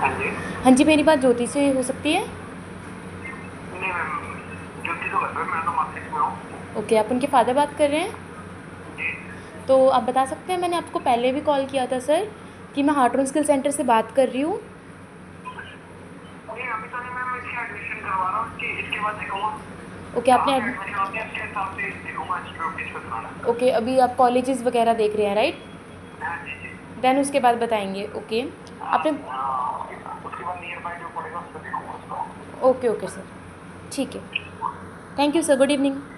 हाँ जी। हाँ जी, मेरी बात ज्योति से हो सकती है? नहीं मैम, ज्योति तो घर पे, मैं तो मार्केट में हूँ। ओके, आप उनके फादर बात कर रहे हैं? जी। तो आप बता सकते हैं, मैंने आपको पहले भी कॉल किया था सर कि मैं हार्ट स्किल सेंटर से बात कर रही हूँ। नहीं अभी तो नहीं मैम, इसकी एडमिशन करवा रहा हूँ, इसके बाद देखूंगा ओके, कहाँ आपने पे एडमिशन होती है, इसके हिसाब से देखूंगा इस पे ऑफिस पे कराना। ओके, अभी आप कॉलेजेस वगैरह देख रहे हैं, राइट? हाँ जी जी। देन उसके बाद बताएंगे। ओके, आपने उसके बाद नियर बाय जो पड़ेगा उस पर देखूंगा उसको। ओके ओके सर, ठीक है। Thank you sir, good evening.